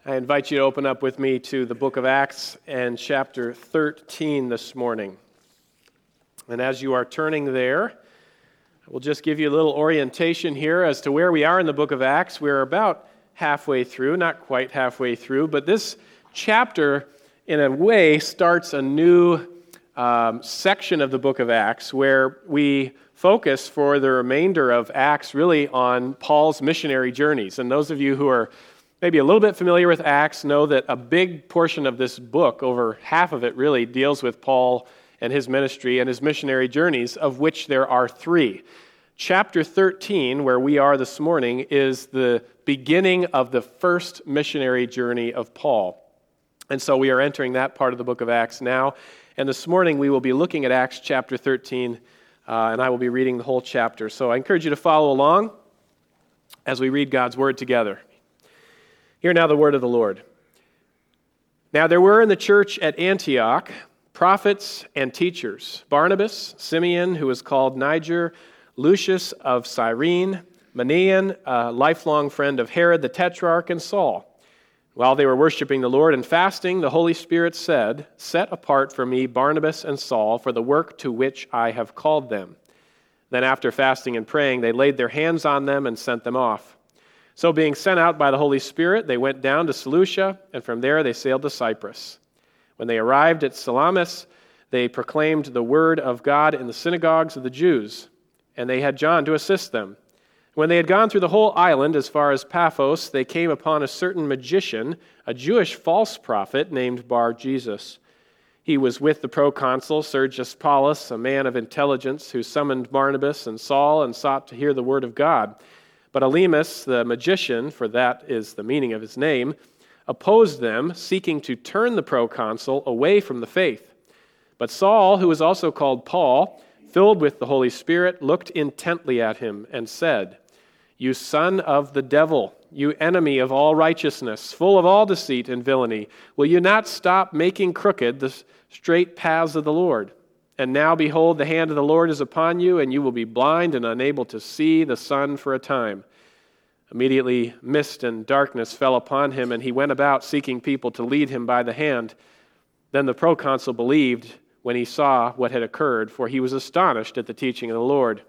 I invite you to open up with me to the book of Acts and chapter 13 this morning. And as you are turning there, we'll just give you a little orientation here as to where we are in the book of Acts. We're about halfway through, not quite halfway through, but this chapter, in a way, starts a new section of the book of Acts where we focus for the remainder of Acts really on Paul's missionary journeys. And those of you who are maybe a little bit familiar with Acts know that a big portion of this book, over half of it really, deals with Paul and his ministry and his missionary journeys, of which there are three. Chapter 13, where we are this morning, is the beginning of the first missionary journey of Paul. And so we are entering that part of the book of Acts now. And this morning we will be looking at Acts chapter 13, and I will be reading the whole chapter. So I encourage you to follow along as we read God's word together. Hear now the word of the Lord. Now there were in the church at Antioch prophets and teachers: Barnabas, Simeon, who was called Niger, Lucius of Cyrene, Manaen, a lifelong friend of Herod the Tetrarch, and Saul. While they were worshiping the Lord and fasting, the Holy Spirit said, "Set apart for me Barnabas and Saul for the work to which I have called them." Then after fasting and praying, they laid their hands on them and sent them off. So being sent out by the Holy Spirit, they went down to Seleucia, and from there they sailed to Cyprus. When they arrived at Salamis, they proclaimed the word of God in the synagogues of the Jews, and they had John to assist them. When they had gone through the whole island as far as Paphos, they came upon a certain magician, a Jewish false prophet named Bar-Jesus. He was with the proconsul Sergius Paulus, a man of intelligence, who summoned Barnabas and Saul and sought to hear the word of God. But Elymas, the magician, for that is the meaning of his name, opposed them, seeking to turn the proconsul away from the faith. But Saul, who was also called Paul, filled with the Holy Spirit, looked intently at him and said, "You son of the devil, you enemy of all righteousness, full of all deceit and villainy, will you not stop making crooked the straight paths of the Lord? And now, behold, the hand of the Lord is upon you, and you will be blind and unable to see the sun for a time." Immediately mist and darkness fell upon him, and he went about seeking people to lead him by the hand. Then the proconsul believed when he saw what had occurred, for he was astonished at the teaching of the Lord.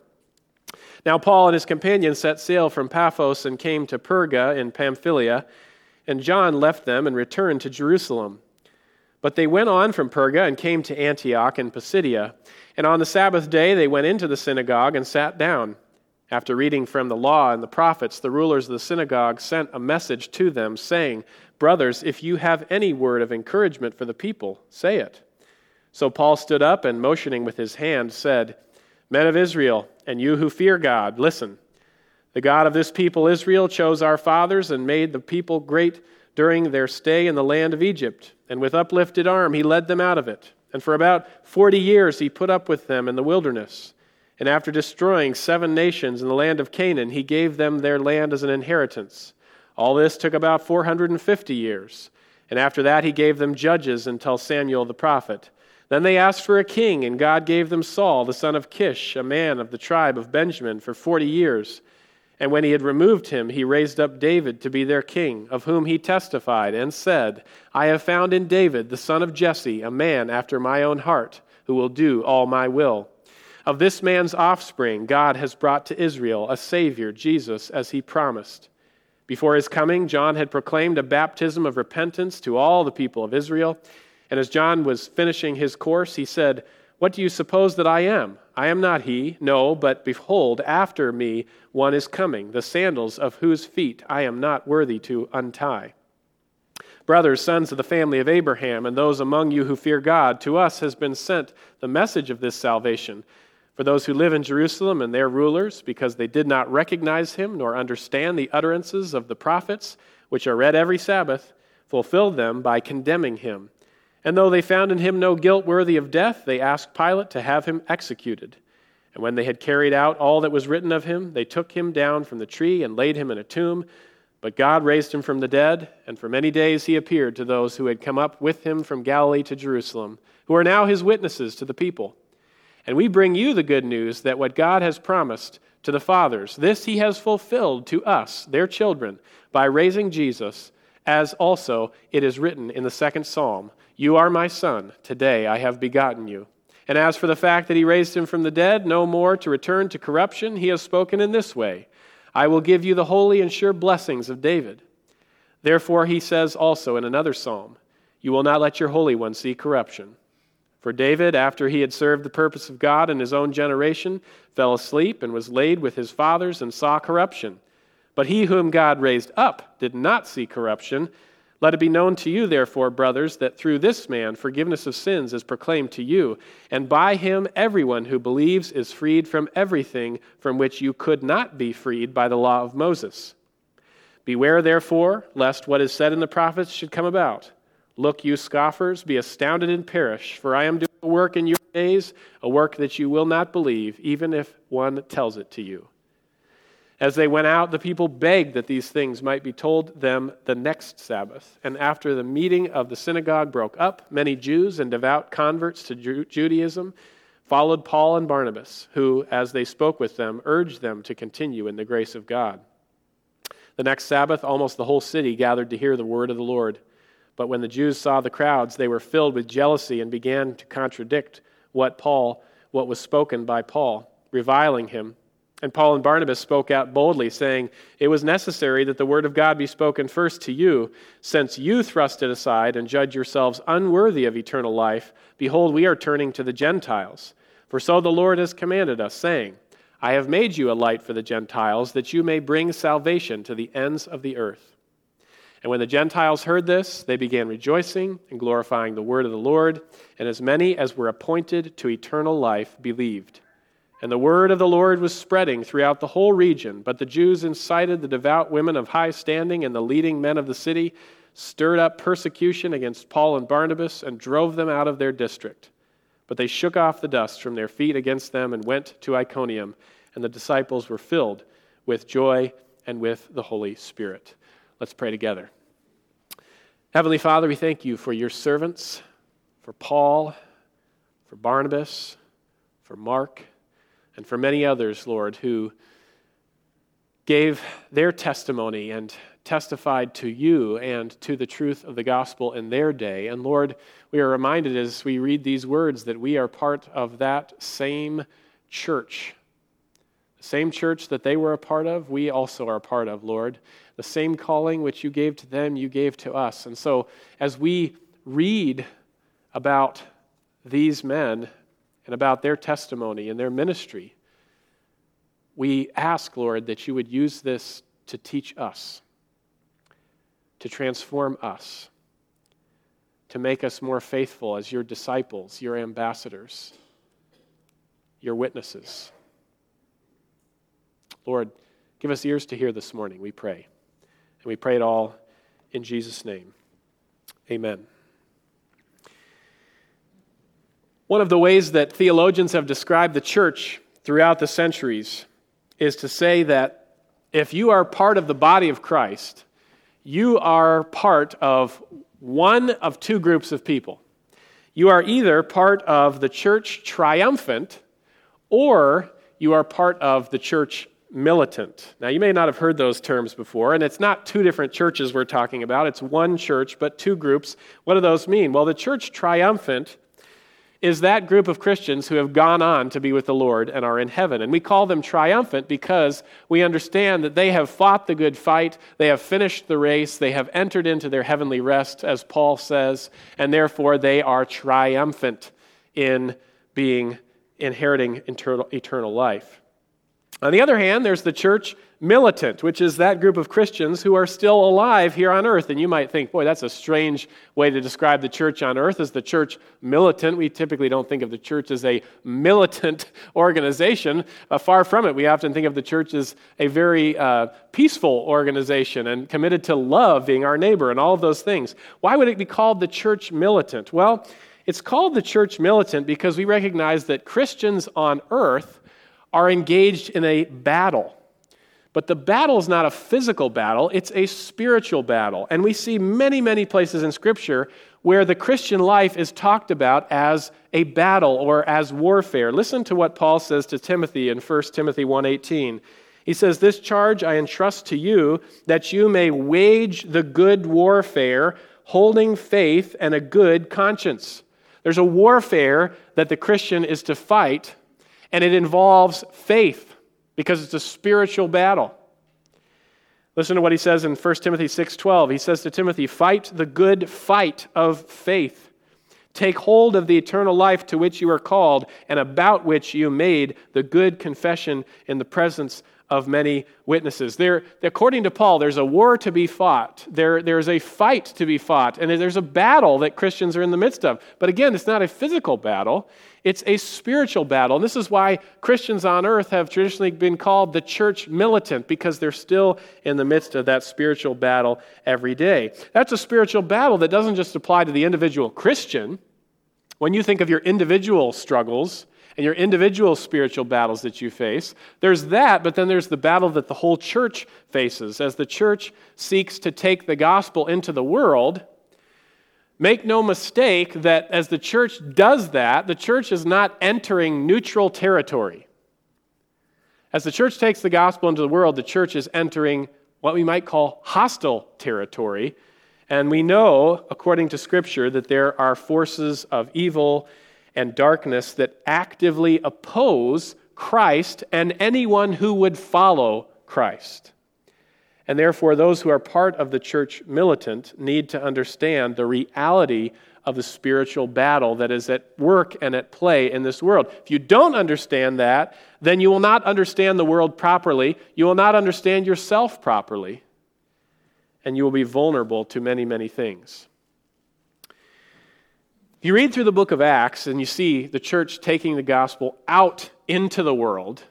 Now Paul and his companions set sail from Paphos and came to Perga in Pamphylia, and John left them and returned to Jerusalem. But they went on from Perga and came to Antioch in Pisidia, and on the Sabbath day they went into the synagogue and sat down. After reading from the law and the prophets, the rulers of the synagogue sent a message to them, saying, "Brothers, if you have any word of encouragement for the people, say it." So Paul stood up and, motioning with his hand, said, "Men of Israel, and you who fear God, listen. The God of this people Israel chose our fathers and made the people great during their stay in the land of Egypt, and with uplifted arm he led them out of it. And for about 40 years he put up with them in the wilderness. And after destroying 7 nations in the land of Canaan, he gave them their land as an inheritance. All this took about 450 years. And after that he gave them judges until Samuel the prophet. Then they asked for a king, and God gave them Saul, the son of Kish, a man of the tribe of Benjamin, for 40 years. And when he had removed him, he raised up David to be their king, of whom he testified and said, 'I have found in David, the son of Jesse, a man after my own heart, who will do all my will.' Of this man's offspring, God has brought to Israel a Savior, Jesus, as he promised. Before his coming, John had proclaimed a baptism of repentance to all the people of Israel. And as John was finishing his course, he said, 'What do you suppose that I am? I am not he. No, but behold, after me one is coming, the sandals of whose feet I am not worthy to untie.' Brothers, sons of the family of Abraham, and those among you who fear God, to us has been sent the message of this salvation. For those who live in Jerusalem and their rulers, because they did not recognize him nor understand the utterances of the prophets, which are read every Sabbath, fulfilled them by condemning him. And though they found in him no guilt worthy of death, they asked Pilate to have him executed. And when they had carried out all that was written of him, they took him down from the tree and laid him in a tomb. But God raised him from the dead, and for many days he appeared to those who had come up with him from Galilee to Jerusalem, who are now his witnesses to the people. And we bring you the good news that what God has promised to the fathers, this he has fulfilled to us, their children, by raising Jesus, as also it is written in the second psalm, "You are my son, today I have begotten you." And as for the fact that he raised him from the dead, no more to return to corruption, he has spoken in this way, "I will give you the holy and sure blessings of David." Therefore he says also in another psalm, "You will not let your Holy One see corruption." For David, after he had served the purpose of God in his own generation, fell asleep and was laid with his fathers and saw corruption. But he whom God raised up did not see corruption. Let it be known to you, therefore, brothers, that through this man forgiveness of sins is proclaimed to you, and by him everyone who believes is freed from everything from which you could not be freed by the law of Moses. Beware, therefore, lest what is said in the prophets should come about. Look, you scoffers, be astounded and perish, for I am doing a work in your days, a work that you will not believe, even if one tells it to you. As they went out, the people begged that these things might be told them the next Sabbath. And after the meeting of the synagogue broke up, many Jews and devout converts to Judaism followed Paul and Barnabas, who, as they spoke with them, urged them to continue in the grace of God. The next Sabbath, almost the whole city gathered to hear the word of the Lord. But when the Jews saw the crowds, they were filled with jealousy and began to contradict what was spoken by Paul, reviling him. And Paul and Barnabas spoke out boldly, saying, "It was necessary that the word of God be spoken first to you. Since you thrust it aside and judge yourselves unworthy of eternal life, behold, we are turning to the Gentiles. For so the Lord has commanded us, saying, I have made you a light for the Gentiles, that you may bring salvation to the ends of the earth." And when the Gentiles heard this, they began rejoicing and glorifying the word of the Lord, and as many as were appointed to eternal life believed. And the word of the Lord was spreading throughout the whole region, but the Jews incited the devout women of high standing and the leading men of the city, stirred up persecution against Paul and Barnabas, and drove them out of their district. But they shook off the dust from their feet against them and went to Iconium, and the disciples were filled with joy and with the Holy Spirit. Let's pray together. Heavenly Father, we thank you for your servants, for Paul, for Barnabas, for Mark, and for many others, Lord, who gave their testimony and testified to you and to the truth of the gospel in their day. And Lord, we are reminded as we read these words that we are part of that same church. The same church that they were a part of, we also are a part of, Lord. The same calling which you gave to them, you gave to us. And so as we read about these men and about their testimony and their ministry, we ask, Lord, that you would use this to teach us, to transform us, to make us more faithful as your disciples, your ambassadors, your witnesses. Lord, give us ears to hear this morning, we pray. And we pray it all in Jesus' name. Amen. One of the ways that theologians have described the church throughout the centuries is to say that if you are part of the body of Christ, you are part of one of two groups of people. You are either part of the church triumphant, or you are part of the church militant. Now, you may not have heard those terms before, and it's not two different churches we're talking about. It's one church, but two groups. What do those mean? Well, the church triumphant is that group of Christians who have gone on to be with the Lord and are in heaven. And we call them triumphant because we understand that they have fought the good fight, they have finished the race, they have entered into their heavenly rest, as Paul says, and therefore they are triumphant in inheriting eternal life. On the other hand, there's the church militant, which is that group of Christians who are still alive here on earth. And you might think, boy, that's a strange way to describe the church on earth, as the church militant. We typically don't think of the church as a militant organization. Far from it. We often think of the church as a very peaceful organization and committed to loving our neighbor and all of those things. Why would it be called the church militant? Well, it's called the church militant because we recognize that Christians on earth are engaged in a battle. But the battle is not a physical battle, it's a spiritual battle. And we see many, many places in Scripture where the Christian life is talked about as a battle or as warfare. Listen to what Paul says to Timothy in 1 Timothy 1:18. He says, "This charge I entrust to you, that you may wage the good warfare, holding faith and a good conscience." There's a warfare that the Christian is to fight, and it involves faith because it's a spiritual battle. Listen to what he says in 1 Timothy 6:12. He says to Timothy, "Fight the good fight of faith. Take hold of the eternal life to which you are called and about which you made the good confession in the presence of many witnesses." According to Paul, there's a war to be fought. There's a fight to be fought, and there's a battle that Christians are in the midst of. But again, it's not a physical battle. It's a spiritual battle. And this is why Christians on earth have traditionally been called the church militant, because they're still in the midst of that spiritual battle every day. That's a spiritual battle that doesn't just apply to the individual Christian. When you think of your individual struggles and your individual spiritual battles that you face, there's that, but then there's the battle that the whole church faces. As the church seeks to take the gospel into the world, make no mistake that as the church does that, the church is not entering neutral territory. As the church takes the gospel into the world, the church is entering what we might call hostile territory. And we know, according to Scripture, that there are forces of evil and darkness that actively oppose Christ and anyone who would follow Christ. And therefore, those who are part of the church militant need to understand the reality of the spiritual battle that is at work and at play in this world. If you don't understand that, then you will not understand the world properly, you will not understand yourself properly, and you will be vulnerable to many, many things. If you read through the book of Acts and you see the church taking the gospel out into the world,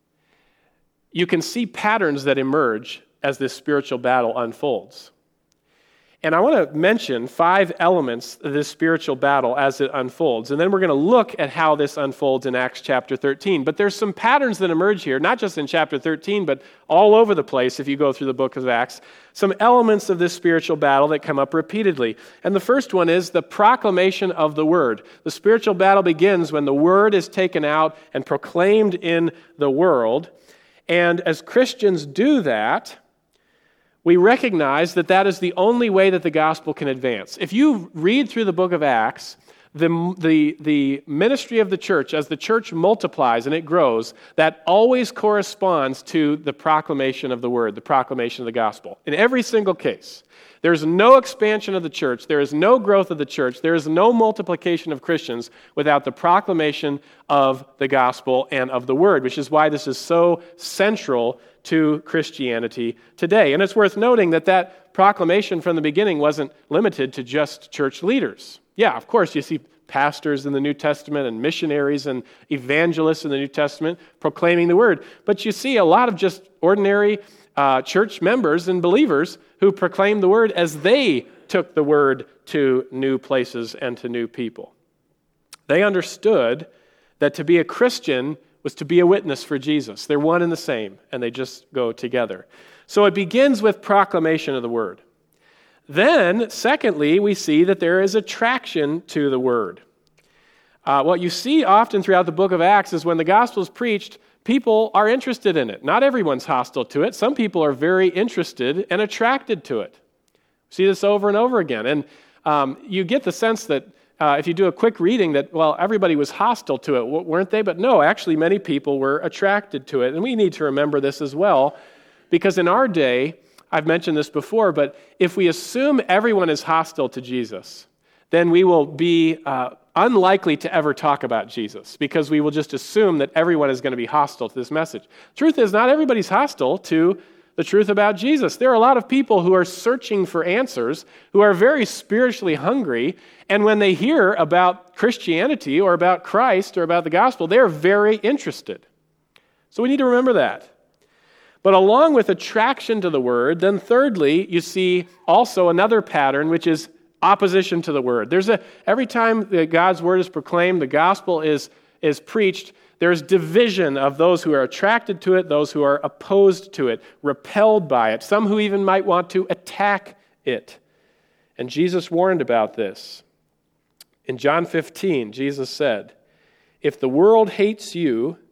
you can see patterns that emerge as this spiritual battle unfolds. And I want to mention 5 elements of this spiritual battle as it unfolds. And then we're going to look at how this unfolds in Acts chapter 13. But there's some patterns that emerge here, not just in chapter 13, but all over the place if you go through the book of Acts. Some elements of this spiritual battle that come up repeatedly. And the first one is the proclamation of the word. The spiritual battle begins when the word is taken out and proclaimed in the world. And as Christians do that, we recognize that that is the only way that the gospel can advance. If you read through the book of Acts, the ministry of the church, as the church multiplies and it grows, that always corresponds to the proclamation of the word, the proclamation of the gospel. In every single case, there's no expansion of the church, there is no growth of the church, there is no multiplication of Christians without the proclamation of the gospel and of the word, which is why this is so central to Christianity today. And it's worth noting that that proclamation from the beginning wasn't limited to just church leaders. Yeah, of course, you see pastors in the New Testament and missionaries and evangelists in the New Testament proclaiming the word. But you see a lot of just ordinary church members and believers who proclaimed the word as they took the word to new places and to new people. They understood that to be a Christian was to be a witness for Jesus. They're one and the same, and they just go together. So it begins with proclamation of the word. Then, secondly, we see that there is attraction to the word. What you see often throughout the book of Acts is when the gospel is preached, people are interested in it. Not everyone's hostile to it. Some people are very interested and attracted to it. We see this over and over again. And you get the sense that if you do a quick reading that, well, everybody was hostile to it, weren't they? But no, actually many people were attracted to it. And we need to remember this as well, because in our day, I've mentioned this before, but if we assume everyone is hostile to Jesus, then we will be unlikely to ever talk about Jesus, because we will just assume that everyone is going to be hostile to this message. Truth is, not everybody's hostile to the truth about Jesus. There are a lot of people who are searching for answers, who are very spiritually hungry, and when they hear about Christianity or about Christ or about the gospel, they're very interested. So we need to remember that. But along with attraction to the word, then thirdly, you see also another pattern, which is opposition to the word. Every time God's word is proclaimed, the gospel is preached, there's division of those who are attracted to it, those who are opposed to it, repelled by it, some who even might want to attack it. And Jesus warned about this. In John 15, Jesus said, "If the world hates you,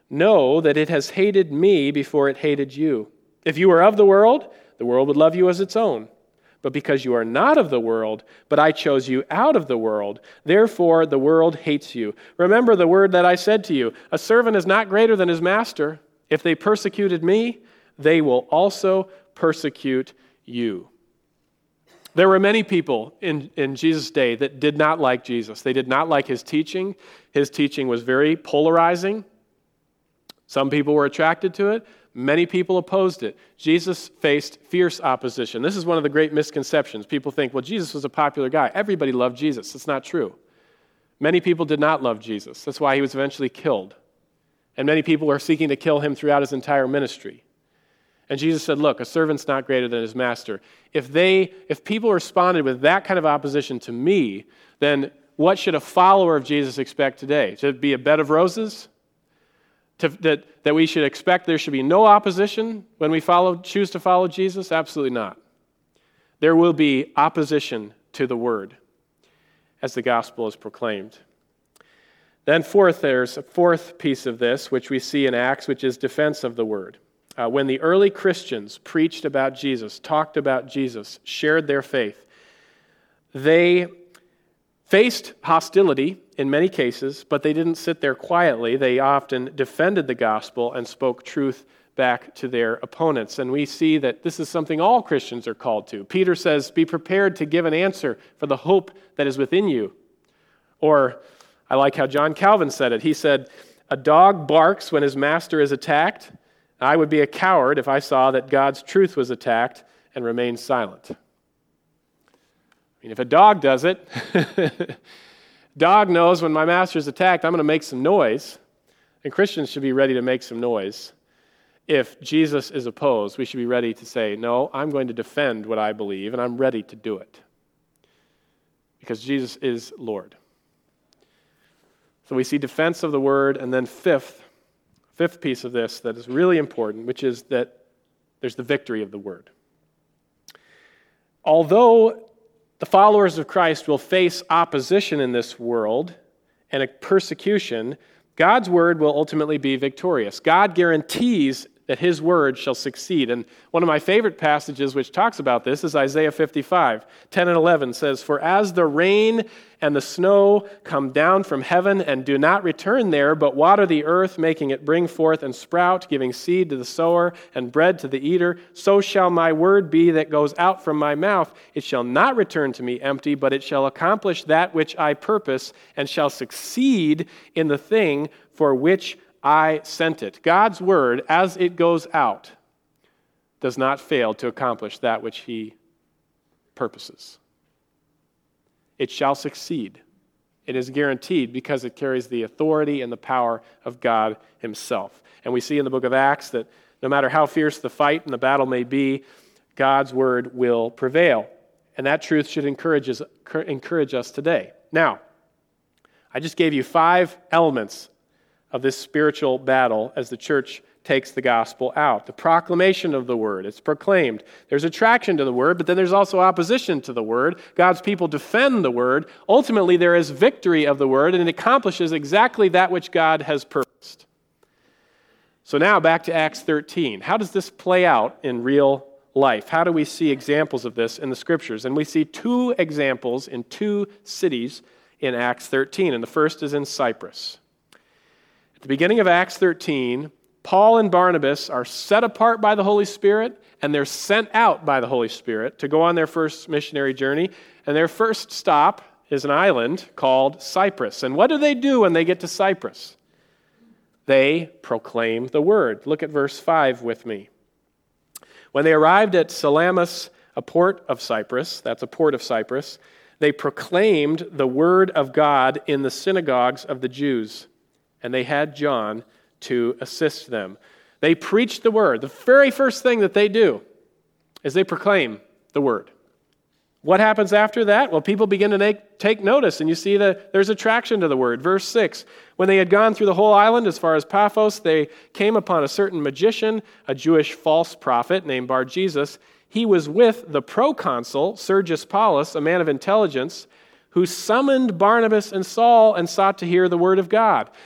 know that it has hated me before it hated you. If you were of the world would love you as its own. But because you are not of the world, but I chose you out of the world, therefore the world hates you. Remember the word that I said to you, a servant is not greater than his master. If they persecuted me, they will also persecute you. There were many people in Jesus' day that did not like Jesus. They did not like his teaching. His teaching was very polarizing. Some people were attracted to it. Many people opposed it. Jesus faced fierce opposition. This is one of the great misconceptions. People think, well, Jesus was a popular guy. Everybody loved Jesus. That's not true. Many people did not love Jesus. That's why he was eventually killed. And many people were seeking to kill him throughout his entire ministry. And Jesus said, look, a servant's not greater than his master. If people responded with that kind of opposition to me, then what should a follower of Jesus expect today? Should it be a bed of roses? That we should expect there should be no opposition when we choose to follow Jesus? Absolutely not. There will be opposition to the word as the gospel is proclaimed. Then there's a fourth piece of this, which we see in Acts, which is defense of the word. When the early Christians preached about Jesus, talked about Jesus, shared their faith, they faced hostility in many cases, but they didn't sit there quietly. They often defended the gospel and spoke truth back to their opponents. And we see that this is something all Christians are called to. Peter says, be prepared to give an answer for the hope that is within you. Or, I like how John Calvin said it. He said, a dog barks when his master is attacked. I would be a coward if I saw that God's truth was attacked and remained silent. I mean, if a dog does it, dog knows when my master's attacked, I'm going to make some noise. And Christians should be ready to make some noise. If Jesus is opposed, we should be ready to say, no, I'm going to defend what I believe, and I'm ready to do it. Because Jesus is Lord. So we see defense of the word, and then fifth piece of this that is really important, which is that there's the victory of the word. Although the followers of Christ will face opposition in this world and a persecution, God's word will ultimately be victorious. God guarantees that his word shall succeed. And one of my favorite passages which talks about this is Isaiah 55, 10 and 11 says, for as the rain and the snow come down from heaven and do not return there, but water the earth, making it bring forth and sprout, giving seed to the sower and bread to the eater, so shall my word be that goes out from my mouth. It shall not return to me empty, but it shall accomplish that which I purpose and shall succeed in the thing for which I sent it. God's word, as it goes out, does not fail to accomplish that which he purposes. It shall succeed. It is guaranteed because it carries the authority and the power of God himself. And we see in the book of Acts that no matter how fierce the fight and the battle may be, God's word will prevail. And that truth should encourage us today. Now, I just gave you 5 elements of this spiritual battle as the church takes the gospel out. The proclamation of the word, it's proclaimed. There's attraction to the word, but then there's also opposition to the word. God's people defend the word. Ultimately, there is victory of the word, and it accomplishes exactly that which God has purposed. So now back to Acts 13. How does this play out in real life? How do we see examples of this in the scriptures? And we see 2 examples in 2 cities in Acts 13, and the first is in Cyprus. At the beginning of Acts 13, Paul and Barnabas are set apart by the Holy Spirit, and they're sent out by the Holy Spirit to go on their first missionary journey. And their first stop is an island called Cyprus. And what do they do when they get to Cyprus? They proclaim the word. Look at verse 5 with me. When they arrived at Salamis, a port of Cyprus, that's a port of Cyprus, they proclaimed the word of God in the synagogues of the Jews. And they had John to assist them. They preach the word. The very first thing that they do is they proclaim the word. What happens after that? Well, people begin to take notice, and you see that there's attraction to the word. Verse 6, when they had gone through the whole island as far as Paphos, they came upon a certain magician, a Jewish false prophet named Bar-Jesus. He was with the proconsul, Sergius Paulus, a man of intelligence, who summoned Barnabas and Saul and sought to hear the word of God.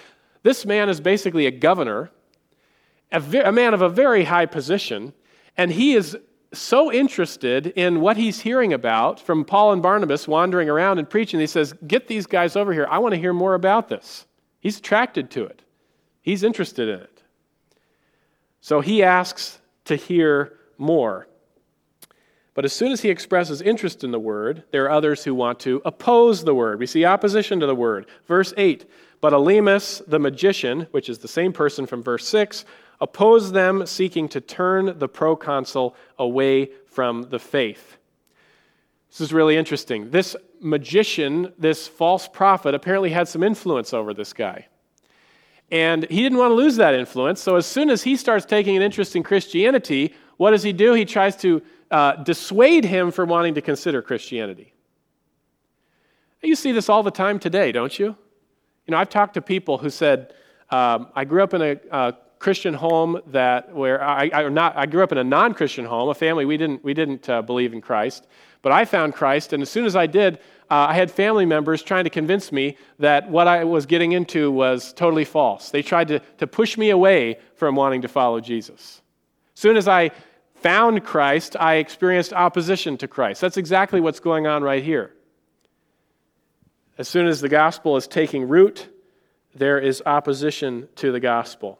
This man is basically a governor, a man of a very high position, and he is so interested in what he's hearing about from Paul and Barnabas wandering around and preaching. He says, get these guys over here. I want to hear more about this. He's attracted to it. He's interested in it. So he asks to hear more. But as soon as he expresses interest in the word, there are others who want to oppose the word. We see opposition to the word. Verse 8, but Elymas the magician, which is the same person from verse 6, opposed them, seeking to turn the proconsul away from the faith. This is really interesting. This magician, this false prophet, apparently had some influence over this guy. And he didn't want to lose that influence, so as soon as he starts taking an interest in Christianity, what does he do? He tries to dissuade him from wanting to consider Christianity. You see this all the time today, don't you? I've talked to people who said, I grew up in a Christian home I grew up in a non-Christian home, a family we didn't believe in Christ, but I found Christ, and as soon as I did, I had family members trying to convince me that what I was getting into was totally false. They tried to push me away from wanting to follow Jesus. As soon as I found Christ, I experienced opposition to Christ. That's exactly what's going on right here. As soon as the gospel is taking root, there is opposition to the gospel.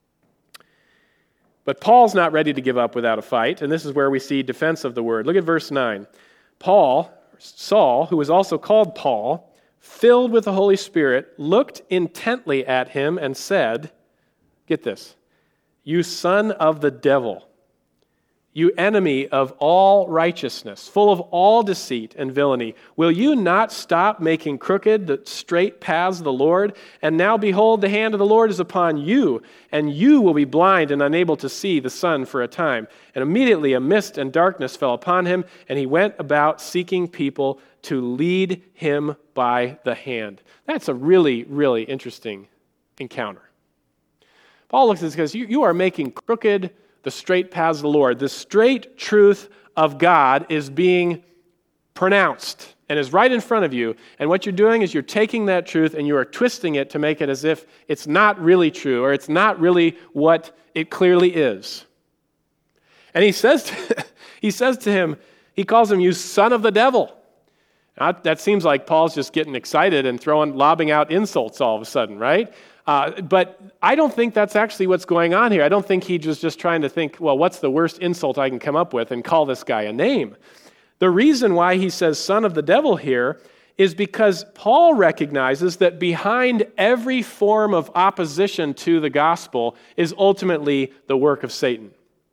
But Paul's not ready to give up without a fight, and this is where we see defense of the word. Look at verse 9. Saul, who was also called Paul, filled with the Holy Spirit, looked intently at him and said, get this, you son of the devil, you enemy of all righteousness, full of all deceit and villainy, will you not stop making crooked the straight paths of the Lord? And now behold, the hand of the Lord is upon you, and you will be blind and unable to see the sun for a time. And immediately a mist and darkness fell upon him, and he went about seeking people to lead him by the hand. That's a really, really interesting encounter. Paul looks at this and goes, you are making crooked the straight paths of the Lord. The straight truth of God is being pronounced and is right in front of you. And what you're doing is you're taking that truth and you are twisting it to make it as if it's not really true or it's not really what it clearly is. And he says to him, he calls him, you son of the devil. Now, that seems like Paul's just getting excited and lobbing out insults all of a sudden, right? But I don't think that's actually what's going on here. I don't think he was just trying to think, well, what's the worst insult I can come up with and call this guy a name. The reason why he says son of the devil here is because Paul recognizes that behind every form of opposition to the gospel is ultimately the work of Satan.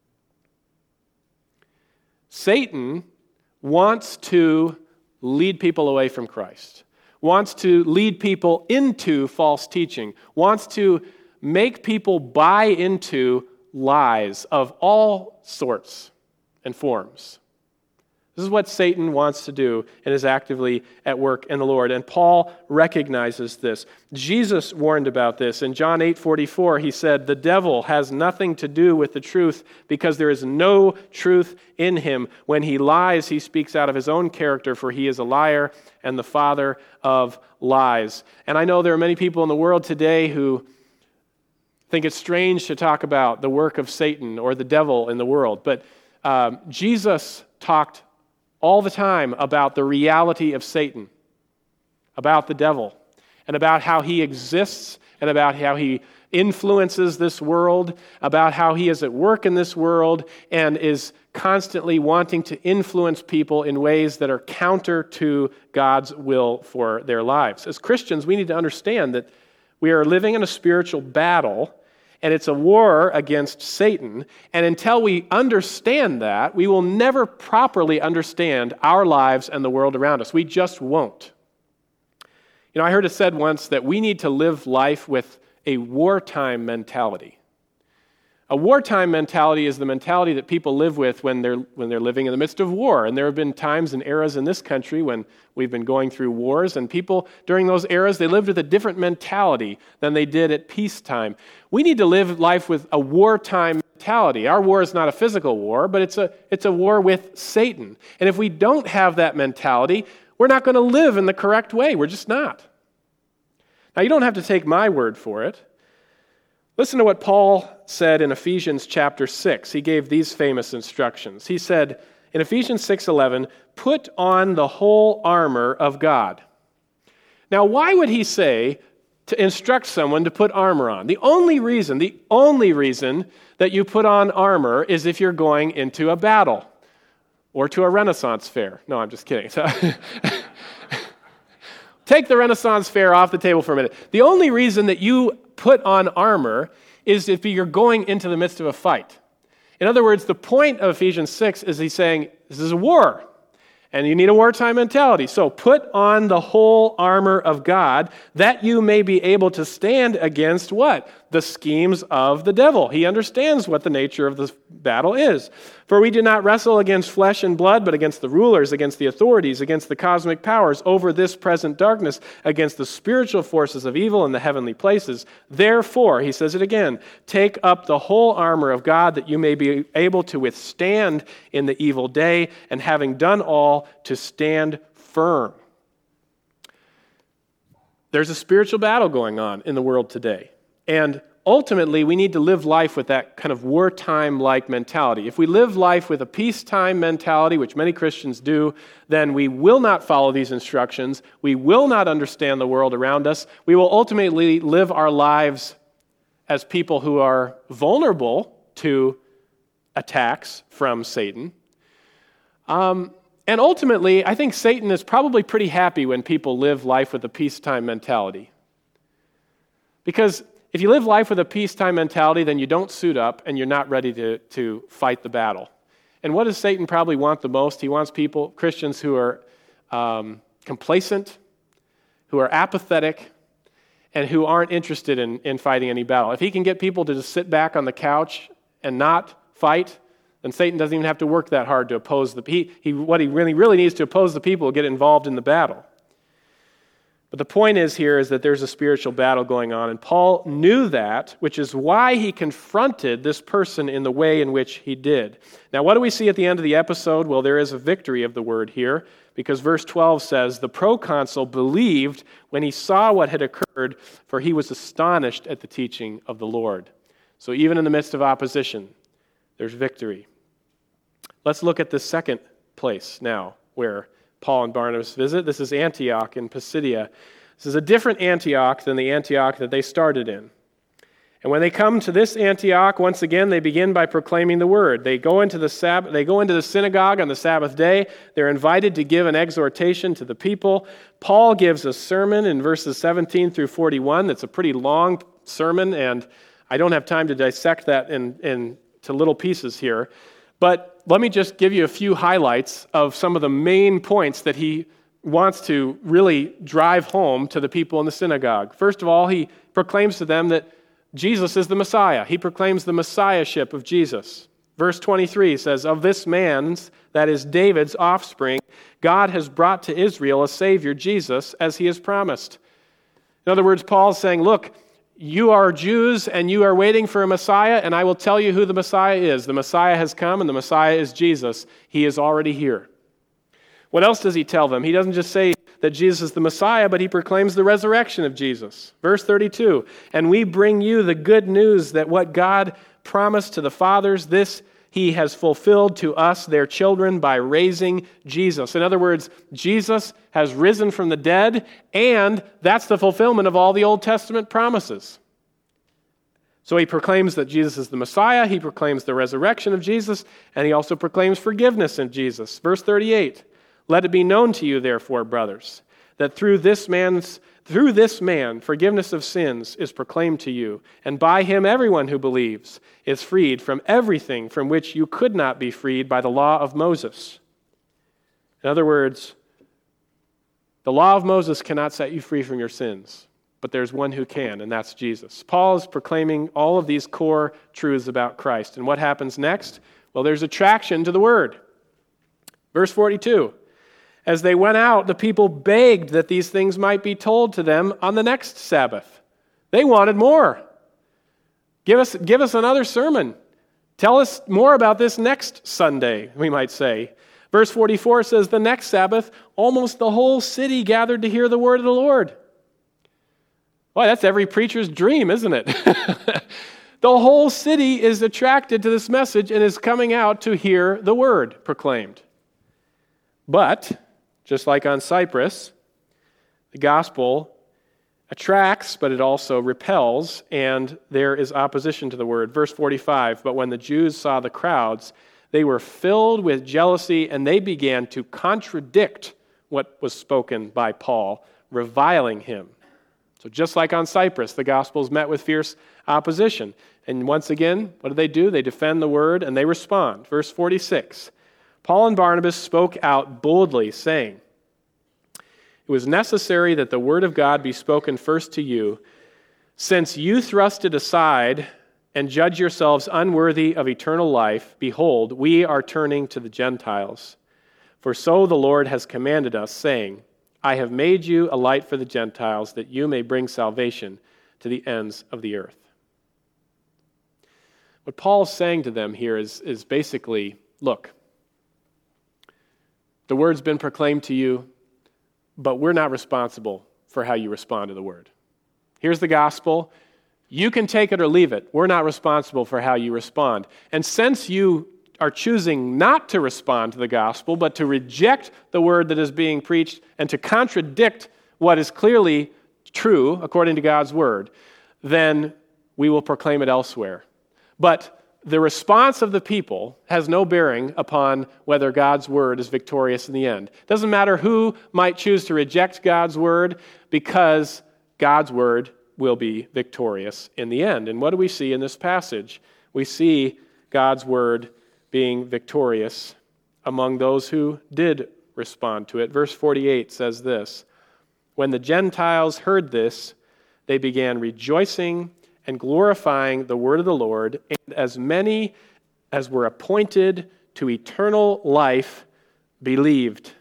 Satan wants to lead people away from Christ, wants to lead people into false teaching, wants to make people buy into lies of all sorts and forms. This is what Satan wants to do and is actively at work in the Lord. And Paul recognizes this. Jesus warned about this. In John 8:44, he said, the devil has nothing to do with the truth because there is no truth in him. When he lies, he speaks out of his own character, for he is a liar and the father of lies. And I know there are many people in the world today who think it's strange to talk about the work of Satan or the devil in the world. But Jesus talked all the time about the reality of Satan, about the devil, and about how he exists, and about how he influences this world, about how he is at work in this world, and is constantly wanting to influence people in ways that are counter to God's will for their lives. As Christians, we need to understand that we are living in a spiritual battle, and it's a war against Satan. And until we understand that, we will never properly understand our lives and the world around us. We just won't. I heard it said once that we need to live life with a wartime mentality. A wartime mentality is the mentality that people live with when they're living in the midst of war. And there have been times and eras in this country when we've been going through wars, and people during those eras, they lived with a different mentality than they did at peacetime. We need to live life with a wartime mentality. Our war is not a physical war, but it's a war with Satan. And if we don't have that mentality, we're not going to live in the correct way. We're just not. Now, you don't have to take my word for it. Listen to what Paul said in Ephesians chapter 6. He gave these famous instructions. He said in Ephesians 6:11, "Put on the whole armor of God." Now, why would he say to instruct someone to put armor on? The only reason that you put on armor is if you're going into a battle or to a Renaissance fair. No, I'm just kidding. Take the Renaissance fair off the table for a minute. The only reason that you put on armor is if you're going into the midst of a fight. In other words, the point of Ephesians 6 is he's saying this is a war, and you need a wartime mentality. So put on the whole armor of God that you may be able to stand against what? The schemes of the devil. He understands what the nature of the battle is. For we do not wrestle against flesh and blood, but against the rulers, against the authorities, against the cosmic powers, over this present darkness, against the spiritual forces of evil in the heavenly places. Therefore, he says it again, take up the whole armor of God that you may be able to withstand in the evil day, and having done all, to stand firm. There's a spiritual battle going on in the world today. And ultimately, we need to live life with that kind of wartime-like mentality. If we live life with a peacetime mentality, which many Christians do, then we will not follow these instructions. We will not understand the world around us. We will ultimately live our lives as people who are vulnerable to attacks from Satan. And ultimately, I think Satan is probably pretty happy when people live life with a peacetime mentality. Because if you live life with a peacetime mentality, then you don't suit up and you're not ready to fight the battle. And what does Satan probably want the most? He wants people, Christians who are complacent, who are apathetic, and who aren't interested in fighting any battle. If he can get people to just sit back on the couch and not fight, then Satan doesn't even have to work that hard to oppose what he really needs to oppose the people who get involved in the battle. But the point is that there's a spiritual battle going on, and Paul knew that, which is why he confronted this person in the way in which he did. Now, what do we see at the end of the episode? Well, there is a victory of the word here, because verse 12 says, the proconsul believed when he saw what had occurred, for he was astonished at the teaching of the Lord. So even in the midst of opposition, there's victory. Let's look at the second place now where Paul and Barnabas visit. This is Antioch in Pisidia. This is a different Antioch than the Antioch that they started in. And when they come to this Antioch, once again, they begin by proclaiming the word. They go into the synagogue on the Sabbath day. They're invited to give an exhortation to the people. Paul gives a sermon in verses 17 through 41. That's a pretty long sermon, and I don't have time to dissect that into little pieces here. But let me just give you a few highlights of some of the main points that he wants to really drive home to the people in the synagogue. First of all, he proclaims to them that Jesus is the Messiah. He proclaims the Messiahship of Jesus. Verse 23 says, of this man's, that is David's offspring, God has brought to Israel a Savior, Jesus, as he has promised. In other words, Paul's saying, look, you are Jews and you are waiting for a Messiah, and I will tell you who the Messiah is. The Messiah has come, and the Messiah is Jesus. He is already here. What else does he tell them? He doesn't just say that Jesus is the Messiah, but he proclaims the resurrection of Jesus. Verse 32, and we bring you the good news that what God promised to the fathers, this he has fulfilled to us, their children, by raising Jesus. In other words, Jesus has risen from the dead, and that's the fulfillment of all the Old Testament promises. So he proclaims that Jesus is the Messiah, he proclaims the resurrection of Jesus, and he also proclaims forgiveness in Jesus. Verse 38, let it be known to you, therefore, brothers, that through this man, forgiveness of sins is proclaimed to you, and by him everyone who believes is freed from everything from which you could not be freed by the law of Moses. In other words, the law of Moses cannot set you free from your sins, but there's one who can, and that's Jesus. Paul is proclaiming all of these core truths about Christ. And what happens next? Well, there's attraction to the word. Verse 42. As they went out, the people begged that these things might be told to them on the next Sabbath. They wanted more. Give us another sermon. Tell us more about this next Sunday, we might say. Verse 44 says, the next Sabbath, almost the whole city gathered to hear the word of the Lord. Boy, that's every preacher's dream, isn't it? The whole city is attracted to this message and is coming out to hear the word proclaimed. But, just like on Cyprus, the gospel attracts, but it also repels, and there is opposition to the word. Verse 45, but when the Jews saw the crowds, they were filled with jealousy, and they began to contradict what was spoken by Paul, reviling him. So just like on Cyprus, the gospel is met with fierce opposition. And once again, what do? They defend the word, and they respond. Verse 46, Paul and Barnabas spoke out boldly, saying, it was necessary that the word of God be spoken first to you, since you thrust it aside and judge yourselves unworthy of eternal life. Behold, we are turning to the Gentiles. For so the Lord has commanded us, saying, I have made you a light for the Gentiles, that you may bring salvation to the ends of the earth. What Paul's saying to them here is basically, look, the word's been proclaimed to you, but we're not responsible for how you respond to the word. Here's the gospel. You can take it or leave it. We're not responsible for how you respond. And since you are choosing not to respond to the gospel, but to reject the word that is being preached and to contradict what is clearly true according to God's word, then we will proclaim it elsewhere. But the response of the people has no bearing upon whether God's word is victorious in the end. It doesn't matter who might choose to reject God's word, because God's word will be victorious in the end. And what do we see in this passage? We see God's word being victorious among those who did respond to it. Verse 48 says this, when the Gentiles heard this, they began rejoicing and glorifying the word of the Lord, and as many as were appointed to eternal life believed.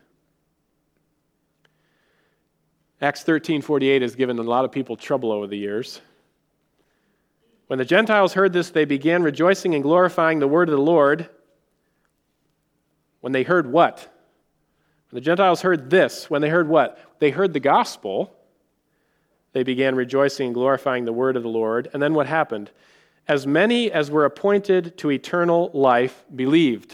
Acts 13:48 has given a lot of people trouble over the years. When the Gentiles heard this, they began rejoicing and glorifying the word of the Lord. When they heard what? When the Gentiles heard this, when they heard what? They heard the gospel. They began rejoicing and glorifying the word of the Lord. And then what happened? As many as were appointed to eternal life believed.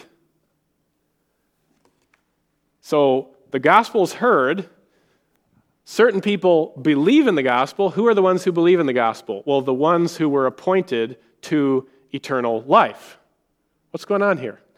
So the gospel's heard. Certain people believe in the gospel. Who are the ones who believe in the gospel? Well, the ones who were appointed to eternal life. What's going on here?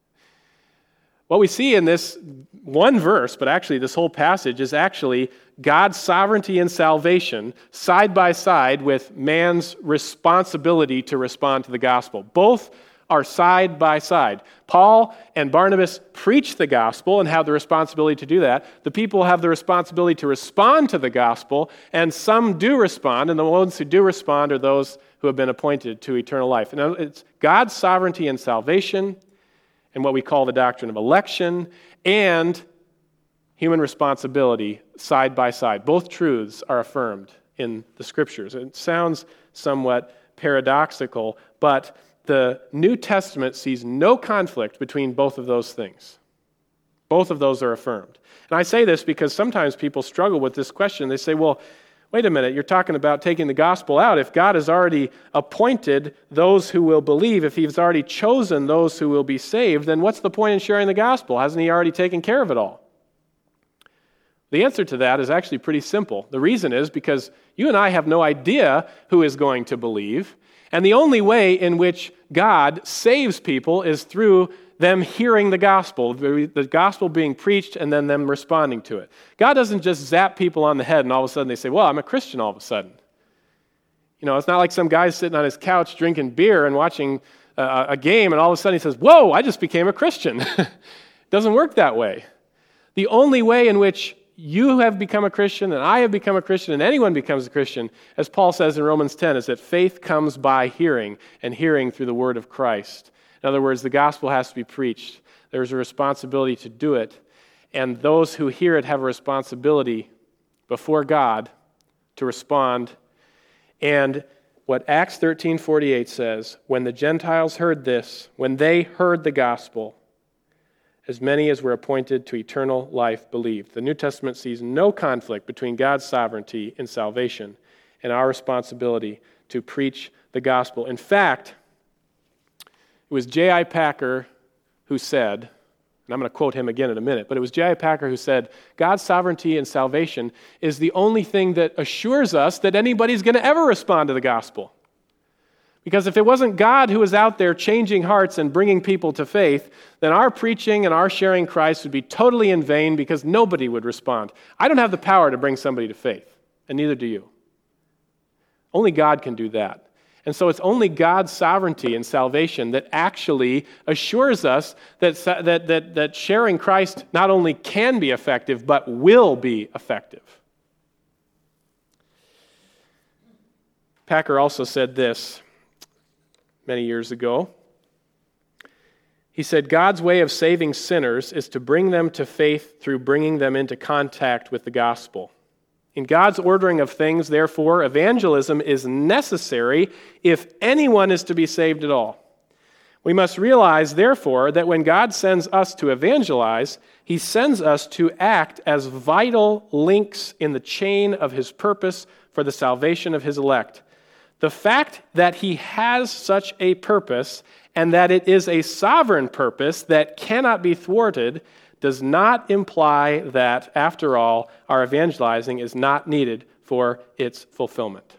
What we see in this one verse, but actually this whole passage, is actually God's sovereignty and salvation side by side with man's responsibility to respond to the gospel. Both are side by side. Paul and Barnabas preach the gospel and have the responsibility to do that. The people have the responsibility to respond to the gospel, and some do respond, and the ones who do respond are those who have been appointed to eternal life. And it's God's sovereignty and salvation, and what we call the doctrine of election, and human responsibility side by side. Both truths are affirmed in the Scriptures. It sounds somewhat paradoxical, but the New Testament sees no conflict between both of those things. Both of those are affirmed. And I say this because sometimes people struggle with this question. They say, well, wait a minute, you're talking about taking the gospel out. If God has already appointed those who will believe, if he's already chosen those who will be saved, then what's the point in sharing the gospel? Hasn't he already taken care of it all? The answer to that is actually pretty simple. The reason is because you and I have no idea who is going to believe, and the only way in which God saves people is through them hearing the gospel being preached, and then them responding to it. God doesn't just zap people on the head and all of a sudden they say, well, I'm a Christian all of a sudden. You know, it's not like some guy sitting on his couch drinking beer and watching a game and all of a sudden he says, whoa, I just became a Christian. It doesn't work that way. The only way in which you have become a Christian and I have become a Christian and anyone becomes a Christian, as Paul says in Romans 10, is that faith comes by hearing, and hearing through the word of Christ. In other words, the gospel has to be preached. There's a responsibility to do it, and those who hear it have a responsibility before God to respond. And what Acts 13:48 says, when the Gentiles heard this, when they heard the gospel, as many as were appointed to eternal life believed. The New Testament sees no conflict between God's sovereignty in salvation and our responsibility to preach the gospel. In fact, it was J.I. Packer who said, and I'm going to quote him again in a minute, but it was J.I. Packer who said, God's sovereignty and salvation is the only thing that assures us that anybody's going to ever respond to the gospel. Because if it wasn't God who was out there changing hearts and bringing people to faith, then our preaching and our sharing Christ would be totally in vain because nobody would respond. I don't have the power to bring somebody to faith, and neither do you. Only God can do that. And so it's only God's sovereignty and salvation that actually assures us that sharing Christ not only can be effective, but will be effective. Packer also said this many years ago. He said, God's way of saving sinners is to bring them to faith through bringing them into contact with the gospel. In God's ordering of things, therefore, evangelism is necessary if anyone is to be saved at all. We must realize, therefore, that when God sends us to evangelize, He sends us to act as vital links in the chain of His purpose for the salvation of His elect. The fact that He has such a purpose and that it is a sovereign purpose that cannot be thwarted does not imply that, after all, our evangelizing is not needed for its fulfillment.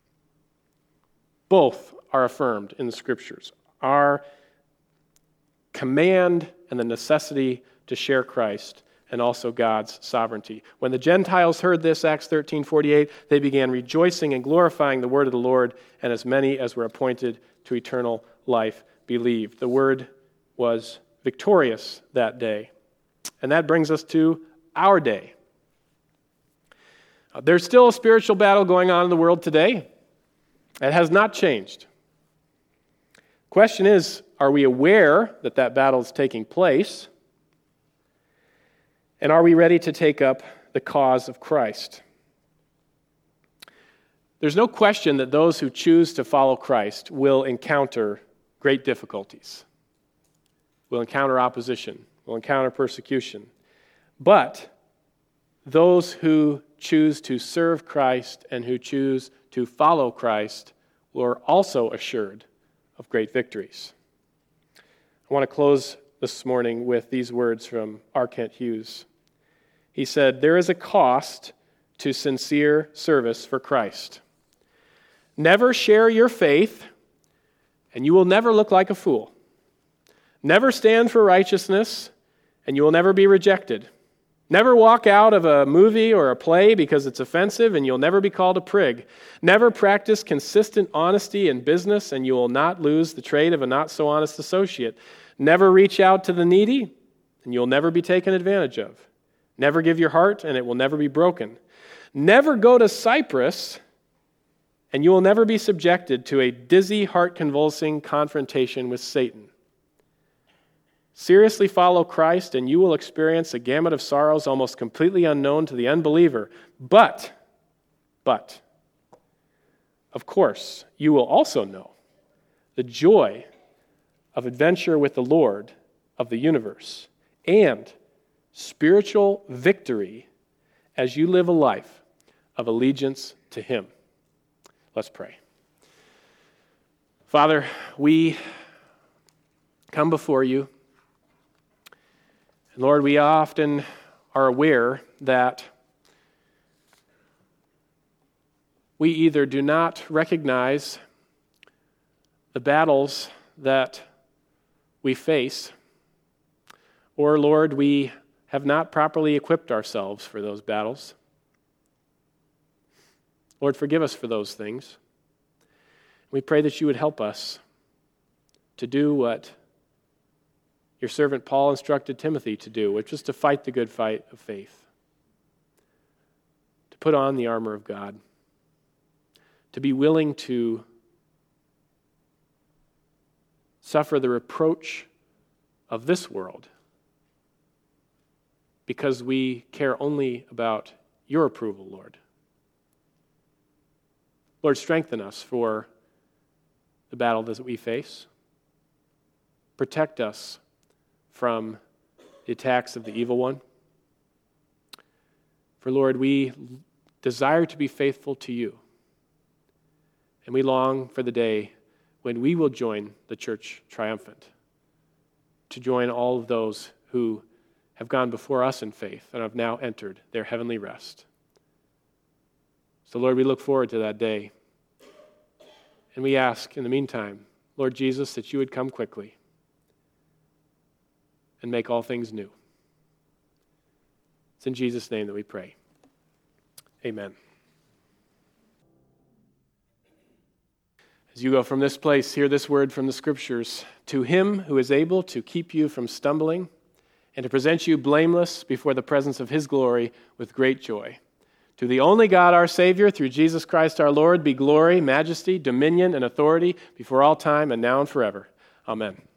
Both are affirmed in the Scriptures. Our command and the necessity to share Christ, and also God's sovereignty. When the Gentiles heard this, Acts 13:48, they began rejoicing and glorifying the word of the Lord, and as many as were appointed to eternal life believed. The word was victorious that day. And that brings us to our day. There's still a spiritual battle going on in the world today. It has not changed. Question is, are we aware that that battle is taking place? And are we ready to take up the cause of Christ? There's no question that those who choose to follow Christ will encounter great difficulties, will encounter opposition, will encounter persecution. But those who choose to serve Christ and who choose to follow Christ are also assured of great victories. I want to close this morning with these words from R. Kent Hughes. He said, "There is a cost to sincere service for Christ. Never share your faith, and you will never look like a fool. Never stand for righteousness, and you will never be rejected. Never walk out of a movie or a play because it's offensive, and you'll never be called a prig. Never practice consistent honesty in business, and you will not lose the trade of a not-so-honest associate. Never reach out to the needy, and you'll never be taken advantage of. Never give your heart, and it will never be broken. Never go to Cyprus, and you will never be subjected to a dizzy, heart-convulsing confrontation with Satan. Seriously follow Christ, and you will experience a gamut of sorrows almost completely unknown to the unbeliever. But, of course, you will also know the joy of adventure with the Lord of the universe and spiritual victory as you live a life of allegiance to Him." Let's pray. Father, we come before you. And Lord, we often are aware that we either do not recognize the battles that we face, or, Lord, we have not properly equipped ourselves for those battles. Lord, forgive us for those things. We pray that you would help us to do what your servant Paul instructed Timothy to do, which was to fight the good fight of faith, to put on the armor of God, to be willing to suffer the reproach of this world because we care only about your approval, Lord. Lord, strengthen us for the battle that we face. Protect us from the attacks of the evil one. For, Lord, we desire to be faithful to you. And we long for the day when we will join the church triumphant, to join all of those who have gone before us in faith and have now entered their heavenly rest. So, Lord, we look forward to that day. And we ask in the meantime, Lord Jesus, that you would come quickly and make all things new. It's in Jesus' name that we pray. Amen. As you go from this place, hear this word from the Scriptures. To him who is able to keep you from stumbling and to present you blameless before the presence of his glory with great joy. To the only God, our Savior, through Jesus Christ our Lord, be glory, majesty, dominion, and authority before all time and now and forever. Amen.